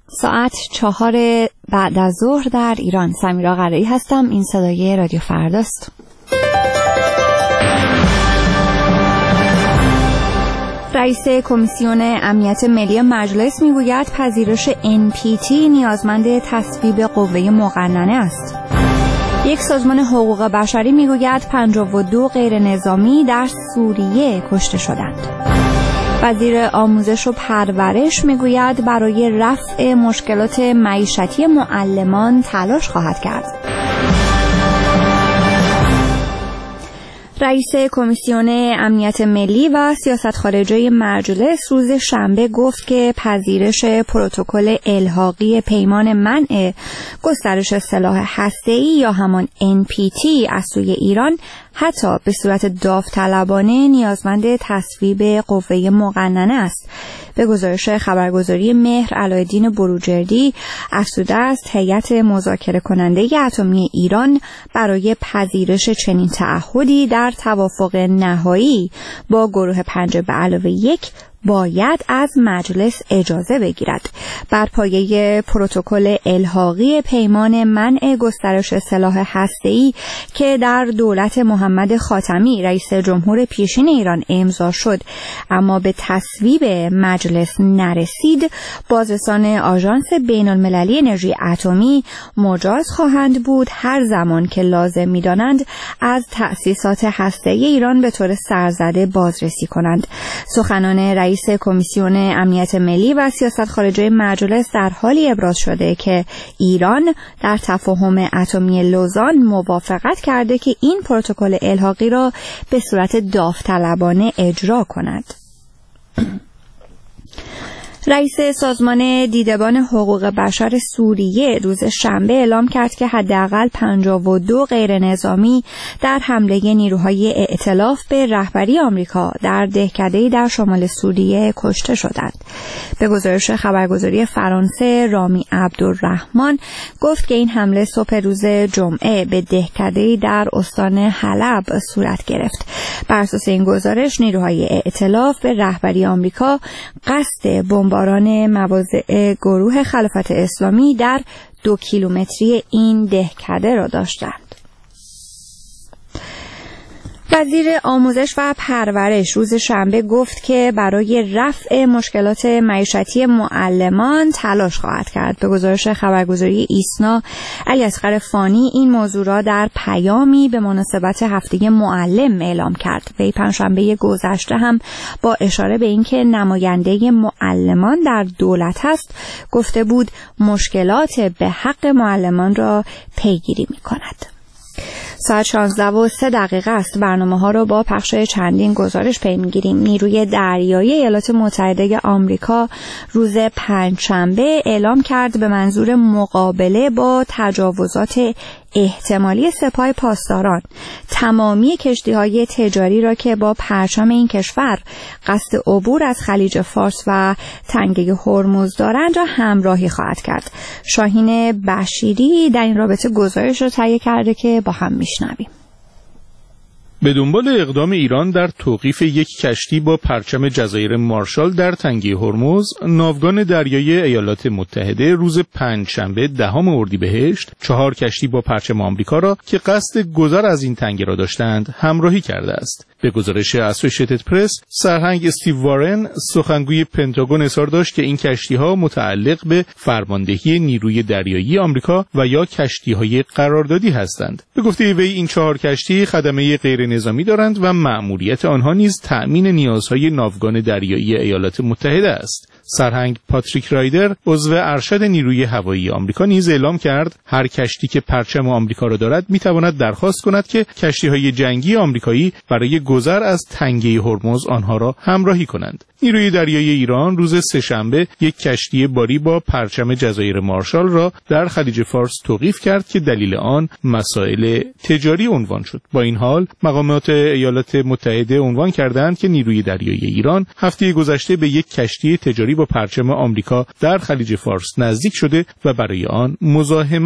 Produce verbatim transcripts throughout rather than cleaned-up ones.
ساعت چهار بعد از ظهر در ایران. سمیرا قرایی هستم. این صدای رادیو فرداست. رئیس کمیسیون امنیت ملی مجلس میگوید پذیرش ان پی تی نیازمند تصویب قوه مقننه است. یک سازمان حقوق بشری میگوید پنجاه و دو غیر نظامی در سوریه کشته شدند. وزیر آموزش و پرورش میگوید برای رفع مشکلات معیشتی معلمان تلاش خواهد کرد. رئیس کمیسیون امنیت ملی و سیاست خارجی مجلس روز شنبه گفت که پذیرش پروتکل الحاقی پیمان منع گسترش سلاح هسته‌ای یا همان ان پی تی از سوی ایران حتی به صورت داوطلبانه نیازمند تصویب قوه مقننه است. به گزارش خبرگزاری مهر، علایالدین بروجردی افزوده است هیئت مذاکره کننده اتمی ایران برای پذیرش چنین تعهدی در توافق نهایی با گروه پنج به علاوه یک باید از مجلس اجازه بگیرد. بر پایه پروتکل الحاقی پیمان منع گسترش سلاح هسته‌ای که در دولت محمد خاتمی رئیس جمهور پیشین ایران امضا شد اما به تصویب مجلس نرسید، بازرسان آژانس بین‌المللی انرژی اتمی مجاز خواهند بود هر زمان که لازم می‌دانند از تأسیسات هسته‌ای ایران به طور سرزده بازرسی کنند. سخنان رئیس رئیس کمیسیون امنیت ملی و سیاست خارجی مجلس در حالی ابراز شده که ایران در تفاهم اتمی لوزان موافقت کرده که این پروتکل الحاقی را به صورت داوطلبانه اجرا کند. رئیس سازمان دیدبان حقوق بشر سوریه روز شنبه اعلام کرد که حداقل پنجاه و دو غیر نظامی در حمله نیروهای ائتلاف به رهبری آمریکا در دهکده‌ای در شمال سوریه کشته شدند. به گزارش خبرگزاری فرانسه، رامی عبدالرحمن گفت که این حمله صبح روز جمعه به دهکده‌ای در استان حلب صورت گرفت. بر اساس این گزارش نیروهای ائتلاف به رهبری آمریکا قصد بمب باران مواضع گروه خلافت اسلامی در دو کیلومتری این دهکده را داشتند. وزیر آموزش و پرورش روز شنبه گفت که برای رفع مشکلات معیشتی معلمان تلاش خواهد کرد. به گزارش خبرگزاری ایسنا، علیاصغر فانی این موضوع را در پیامی به مناسبت هفته معلم اعلام کرد. وی پنجشنبه گذشته هم با اشاره به اینکه نماینده معلمان در دولت است گفته بود مشکلات به حق معلمان را پیگیری می‌کند. ساعت شانزده و سه دقیقه است. برنامه ها را با پخش چندین گزارش پی میگیریم. نیروی دریایی ایالات متحده آمریکا روز پنجشنبه اعلام کرد به منظور مقابله با تجاوزات احتمالی سپاه پاسداران تمامی کشتی‌های تجاری را که با پرچم این کشور قصد عبور از خلیج فارس و تنگه هرمز دارند را همراهی خواهد کرد. شاهین بشیری در این رابطه گزارش را تهیه کرده که با هم میشنویم. به دنبال اقدام ایران در توقیف یک کشتی با پرچم جزایر مارشال در تنگه هرمز، ناوگان دریایی ایالات متحده روز پنجشنبه دهم اردیبهشت چهار کشتی با پرچم آمریکا را که قصد گذر از این تنگه را داشتند همراهی کرده است. به گزارش اسوسییتد پرس، سرهنگ استیو وارن سخنگوی پنتاگون اظهار داشت که این کشتی‌ها متعلق به فرماندهی نیروی دریایی آمریکا و یا کشتی‌های قراردادی هستند. به گفته وی این چهار کشتی خدمه غیر نظامی دارند و مأموریت آنها نیز تأمین نیازهای ناوگان دریایی ایالات متحده است. سرهنگ پاتریک رایدر عضو ارشد نیروی هوایی آمریکا نیز اعلام کرد هر کشتی که پرچم آمریکا را دارد میتواند درخواست کند که کشتی‌های جنگی آمریکایی برای گذر از تنگه هرمز آنها را همراهی کنند. نیروی دریایی ایران روز سه‌شنبه یک کشتی باری با پرچم جزایر مارشال را در خلیج فارس توقیف کرد که دلیل آن مسائل تجاری عنوان شد. با این حال مقامات ایالات متحده عنوان کردند که نیروی دریایی ایران هفته گذشته به یک کشتی تجاری با پرچم آمریکا در خلیج فارس نزدیک شده و برای آن مزاحمت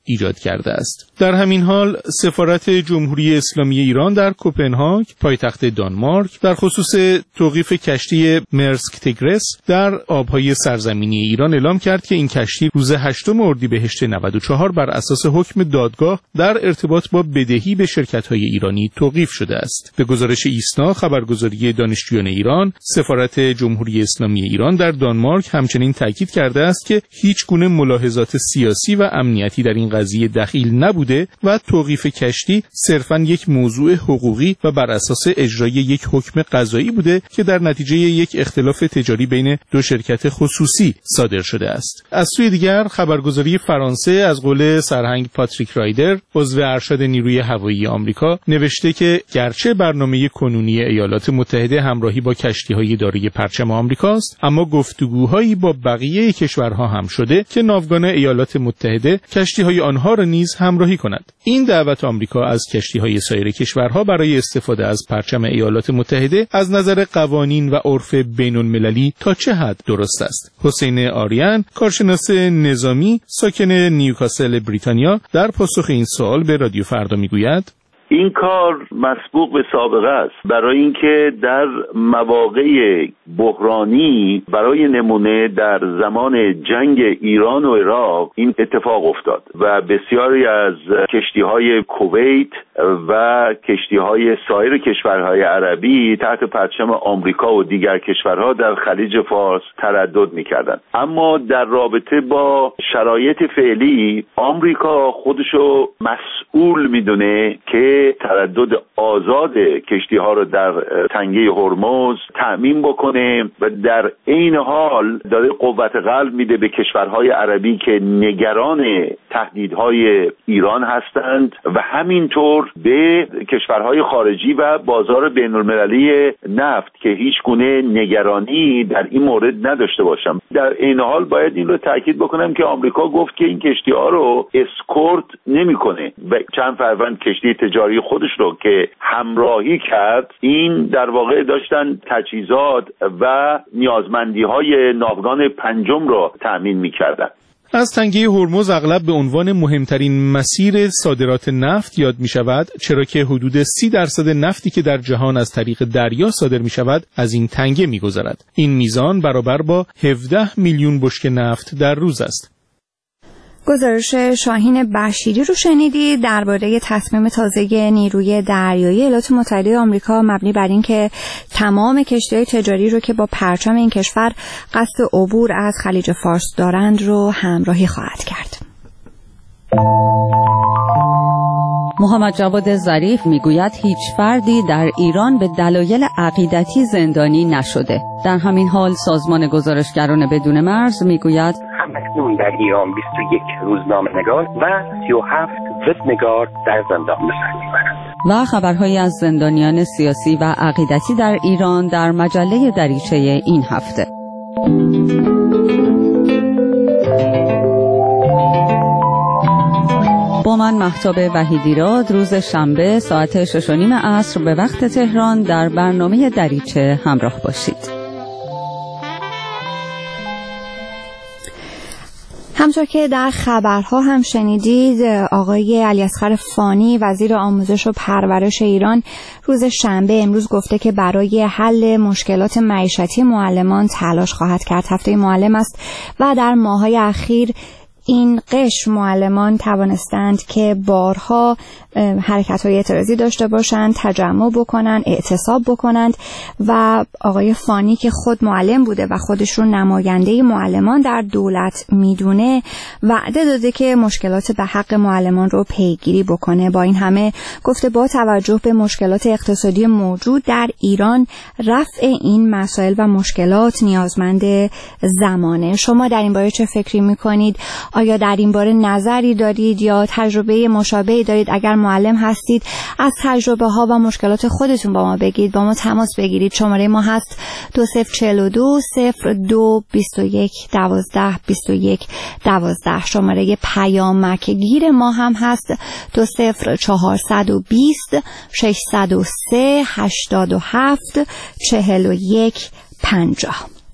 ایجاد کرده است. در همین حال سفارت جمهوری اسلامی ایران در کوپنهاگ پایتخت دانمارک در خصوص توقیف کشتی مرسک تگرس در آبهای سرزمینی ایران اعلام کرد که این کشتی روز هشتم اردیبهشت نود و چهار بر اساس حکم دادگاه در ارتباط با بدهی به شرکت‌های ایرانی توقیف شده است. به گزارش ایسنا خبرگزاری دانشجویان ایران، سفارت جمهوری اسلامی ایران در دانمارک همچنین تاکید کرده است که هیچ گونه ملاحظات سیاسی و امنیتی در این قضیه دخیل نبوده و توقیف کشتی صرفاً یک موضوع حقوقی و بر اساس اجرای یک حکم قضایی بوده که در نتیجه یک اختلاف تجاری بین دو شرکت خصوصی صادر شده است. از سوی دیگر خبرگزاری فرانسه از قول سرهنگ پاتریک رایدر، عضو ارشد نیروی هوایی آمریکا، نوشته که گرچه برنامه کنونی ایالات متحده همراهی با کشتی‌های دارای پرچم آمریکاست، اما گفتگوهایی با بقیه کشورها هم شده که ناوگان ایالات متحده کشتی‌های آنها را نیز همراهی کند. این دعوت آمریکا از کشتی‌های سایر کشورها برای استفاده از پرچم ایالات متحده از نظر قوانین و عرف بین‌المللی تا چه حد درست است؟ حسین آریان، کارشناس نظامی ساکن نیوکاسل بریتانیا، در پاسخ این سوال به رادیو فردا میگوید: این کار مسبوق به سابقه است، برای اینکه در مواقع بحرانی، برای نمونه در زمان جنگ ایران و عراق این اتفاق افتاد و بسیاری از کشتی‌های کویت و کشتی‌های سایر کشورهای عربی تحت پرچم آمریکا و دیگر کشورها در خلیج فارس تردد می‌کردند. اما در رابطه با شرایط فعلی آمریکا خودشو مسئول می‌دونه که تردد آزاد کشتی‌ها رو در تنگه هرمز تأمین بکنه و در این حال داره قوت قلب میده به کشورهای عربی که نگران تهدیدهای ایران هستند و همینطور به کشورهای خارجی و بازار بین‌المللی نفت که هیچ گونه نگرانی در این مورد نداشته باشم. در این حال باید این رو تاکید بکنم که آمریکا گفت که این کشتی‌ها رو اسکورت نمی‌کنه و چند فروند کشتی تجاری خودش رو که همراهی کرد، این در واقع داشتن تجهیزات و نیازمندی‌های ناوگان پنجم رو تأمین می‌کردن. از تنگه هرمز اغلب به عنوان مهمترین مسیر صادرات نفت یاد می شود، چرا که حدود سی درصد نفتی که در جهان از طریق دریا صادر می شود از این تنگه می گذرد. این میزان برابر با هفده میلیون بشکه نفت در روز است. گزارش شاهین بشیری رو شنیدید درباره تصمیم تازه نیروی دریایی ایالات متحده آمریکا مبنی بر اینکه تمام کشتی‌های تجاری رو که با پرچم این کشور قصد عبور از خلیج فارس دارند رو همراهی خواهد کرد. محمد جواد ظریف میگوید هیچ فردی در ایران به دلایل عقیدتی زندانی نشده. در همین حال سازمان گزارشگران بدون مرز میگوید همکنون در ایران بیست و یک روزنامه‌نگار و سی و هفت وبنگار در زندان به سر میبرند. و خبرهایی از زندانیان سیاسی و عقیدتی در ایران در مجله دریچه این هفته. با من مهتاب وحیدیراد روز شنبه ساعت شش و نیم عصر به وقت تهران در برنامه دریچه همراه باشید. همطور که در خبرها هم شنیدید، آقای علیاصغر فانی وزیر آموزش و پرورش ایران روز شنبه امروز گفته که برای حل مشکلات معیشتی معلمان تلاش خواهد کرد. هفته معلم است و در ماه‌های اخیر این قشر معلمان توانستند که بارها حرکت‌های اعتراضی داشته باشند، تجمع بکنند، اعتصاب بکنند و آقای فانی که خود معلم بوده و خودش رو نماینده معلمان در دولت میدونه وعده داده که مشکلات به حق معلمان رو پیگیری بکنه. با این همه گفته با توجه به مشکلات اقتصادی موجود در ایران رفع این مسائل و مشکلات نیازمند زمانه. شما در این باره چه فکری میکنید؟ آیا در این باره نظری دارید یا تجربه مشابهی دارید؟ اگر معلم هستید از تجربه ها و مشکلات خودتون با ما بگید، با ما تماس بگیرید. شماره ما هست دو صفر چهل و دو صفر دو بیست و یک دوازده بیست و یک دوازده. شماره پیامک گیر ما هم هست دو صفر چهارصد و بیست ششصد و سه هشتاد و هفت چهل و یک پنجاه.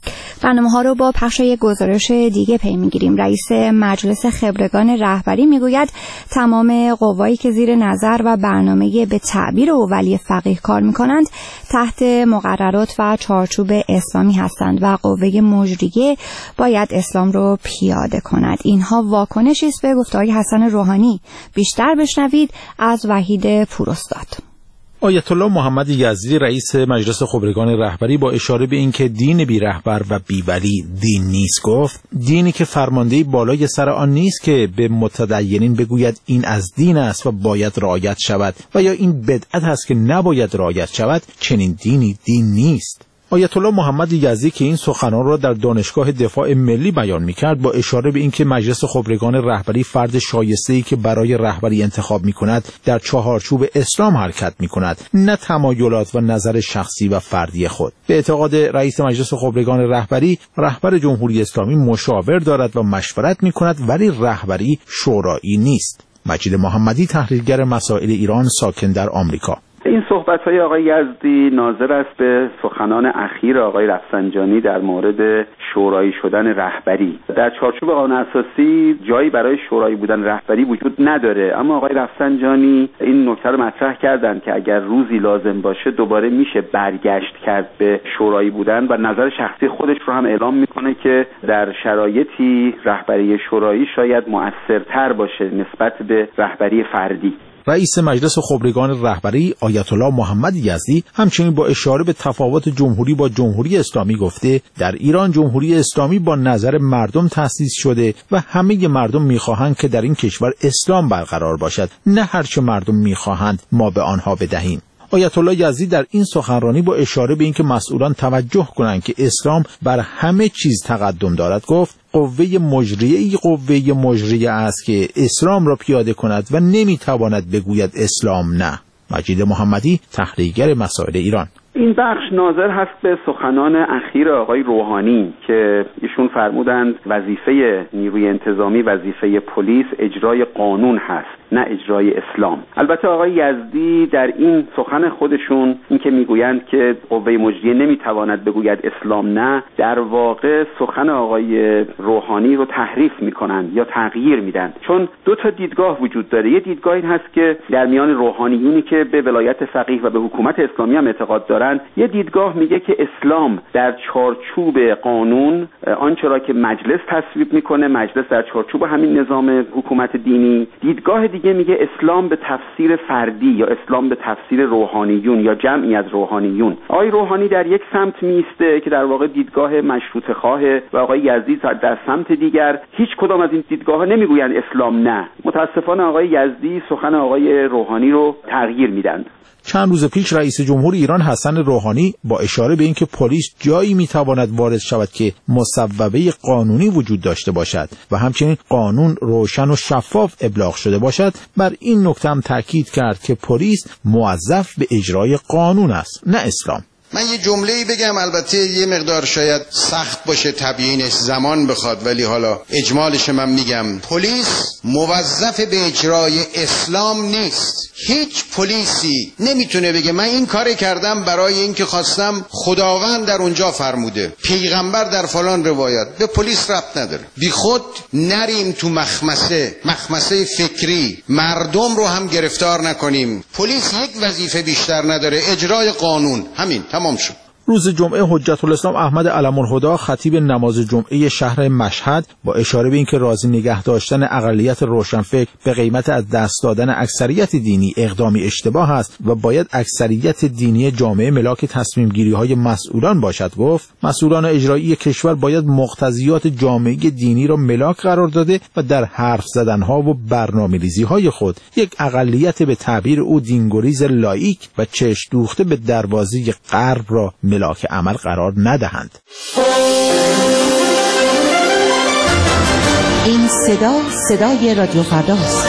برنامه ها رو با پخش یک گزارش دیگه پی میگیریم. رئیس مجلس خبرگان رهبری میگوید تمام قوایی که زیر نظر و برنامه به تعبیر او ولی فقیه کار میکنند تحت مقررات و چارچوب اسلامی هستند و قوه مجریه باید اسلام رو پیاده کند. اینها واکنشی است به گفته‌های حسن روحانی. بیشتر بشنوید از وحید پوراستاد. آیت الله محمد یزدی رئیس مجلس خبرگان رهبری با اشاره به اینکه دین بی رهبر و بی ولی دین نیست گفت: دینی که فرماندهی بالای سر آن نیست که به متدینین بگوید این از دین است و باید رعایت شود و یا این بدعت است که نباید رعایت شود، چنین دینی دین نیست. آیت الله محمد یزدی که این سخنان را در دانشگاه دفاع ملی بیان می‌کرد با اشاره به اینکه مجلس خبرگان رهبری فرد شایسته‌ای که برای رهبری انتخاب می‌کند در چهارچوب اسلام حرکت می‌کند، نه تمایلات و نظر شخصی و فردی خود. به اعتقاد رئیس مجلس خبرگان رهبری، رهبر جمهوری اسلامی مشاور دارد و مشورت می‌کند ولی رهبری شورایی نیست. مجید محمدی، تحلیلگر مسائل ایران ساکن در آمریکا. این صحبت‌های آقای یزدی ناظر است به سخنان اخیر آقای رفسنجانی در مورد شورایی شدن رهبری. در چارچوب قانون اساسی جایی برای شورایی بودن رهبری وجود نداره، اما آقای رفسنجانی این نکته رو مطرح کردند که اگر روزی لازم باشه دوباره میشه برگشت کرد به شورایی بودن و نظر شخصی خودش رو هم اعلام میکنه که در شرایطی رهبری شورایی شاید مؤثرتر باشه نسبت به رهبری فردی. رئیس مجلس خبرگان رهبری آیت الله محمد یزدی همچنین با اشاره به تفاوت جمهوری با جمهوری اسلامی گفته: در ایران جمهوری اسلامی با نظر مردم تأسیس شده و همه مردم می‌خواهند که در این کشور اسلام برقرار باشد، نه هرچه مردم می‌خواهند ما به آنها بدهیم. آیت الله یزدی در این سخنرانی با اشاره به اینکه مسئولان توجه کنند که اسلام بر همه چیز تقدم دارد گفت: قوه مجریه ای قوه مجریه است که اسلام را پیاده کند و نمیتواند بگوید اسلام نه. مجید محمدی، تحلیلگر مسائل ایران. این بخش ناظر هست به سخنان اخیر آقای روحانی که ایشون فرمودند وظیفه نیروی انتظامی، وظیفه پلیس اجرای قانون هست نه اجرای اسلام. البته آقای یزدی در این سخن خودشون این که میگویند که قوه مجریه نمیتواند بگوید اسلام نه، در واقع سخن آقای روحانی رو تحریف میکنند یا تغییر میدن، چون دو تا دیدگاه وجود داره. یه دیدگاه این هست که در میان روحانیونی که به ولایت فقیه و به حکومت اسلامی هم اعتقاد دارند، یه دیدگاه میگه که اسلام در چارچوب قانون آنچه را که مجلس تصویب میکنه، مجلس در چارچوب همین نظام حکومت دینی. دیدگاه دیگه میگه اسلام به تفسیر فردی یا اسلام به تفسیر روحانیون یا جمعی از روحانیون. آقای روحانی در یک سمت میسته که در واقع دیدگاه مشروطه خواه و آقای یزدی در سمت دیگر. هیچ کدام از این دیدگاه‌ها نمیگویند اسلام نه. متاسفانه آقای یزدی سخن آقای روحانی رو تغییر میدن. چند روز پیش رئیس جمهور ایران حسن روحانی با اشاره به اینکه پلیس جایی میتواند وارد شود که مصوبه قانونی وجود داشته باشد و همچنین قانون روشن و شفاف ابلاغ شده باشد، بر این نکته هم تاکید کرد که پلیس موظف به اجرای قانون است نه اسلام. من یه جمله‌ای بگم، البته یه مقدار شاید سخت باشه تبیینش، زمان بخواد، ولی حالا اجمالش من میگم. پلیس موظف به اجرای اسلام نیست. هیچ پلیسی نمیتونه بگه من این کاری کردم برای اینکه خواستم خداوند در اونجا فرموده، پیغمبر در فلان روایت. به پلیس ربط نداره. بی خود نریم تو مخمسه مخمسه فکری، مردم رو هم گرفتار نکنیم. پلیس یک وظیفه بیشتر نداره، اجرای قانون. همین، تمام شد. روز جمعه حجت الاسلام احمد علم الهدی خطیب نماز جمعه شهر مشهد با اشاره به اینکه راضی نگه داشتن اقلیت روشنفکر به قیمت از دست دادن اکثریت دینی اقدامی اشتباه است و باید اکثریت دینی جامعه ملاک تصمیم گیری های مسئولان باشد گفت: مسئولان اجرایی کشور باید مقتضیات جامعه دینی را ملاک قرار داده و در حرف زدن ها و برنامه‌ریزی های خود یک اقلیت به تعبیر او دینگریز لاییک و چشم دوخته به دروازه غرب را ملاک عمل قرار ندهند. این صدا صدای رادیو فرداست.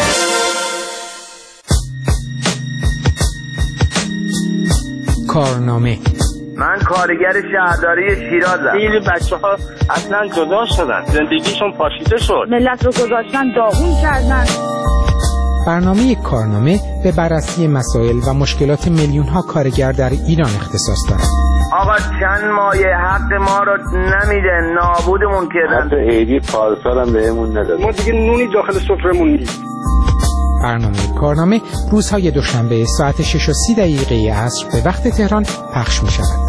کارنامه. من کارگر شهرداری شیرازم. خیلی بچه‌ها اصلا جدا شدن، زندگیشون پاشیده شد، ملت رو گذاشتن داغون کردن. برنامه کارنامه به بررسی مسائل و مشکلات میلیون‌ها کارگر در ایران اختصاص دارد. آقا چند مایه حق ما رو نمیده، نابودمون کردن. حتی عیدی پارسال هم بهمون نداد. ما دیگه نونی داخل سفرمون نیست. برنامه کارنامه روزهای دوشنبه ساعت شش و سی دقیقه عصر به وقت تهران پخش می شود.